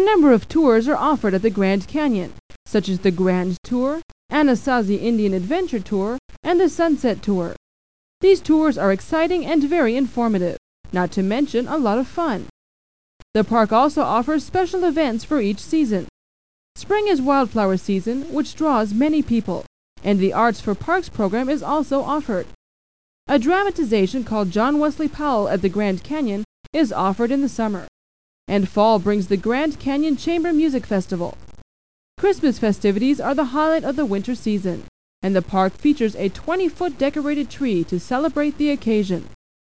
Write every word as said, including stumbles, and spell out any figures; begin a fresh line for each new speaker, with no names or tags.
number of tours are offered at the Grand Canyon, such as the Grand Tour, Anasazi Indian Adventure Tour, and the Sunset Tour. These tours are exciting and very informative, not to mention a lot of fun. The park also offers special events for each season. Spring is wildflower season, which draws many people, and the Arts for Parks program is also offered. A dramatization called John Wesley Powell at the Grand Canyon is offered in the summer, and fall brings the Grand Canyon Chamber Music Festival. Christmas festivities are the highlight of the winter season, and the park features a twenty-foot decorated tree to celebrate the occasion.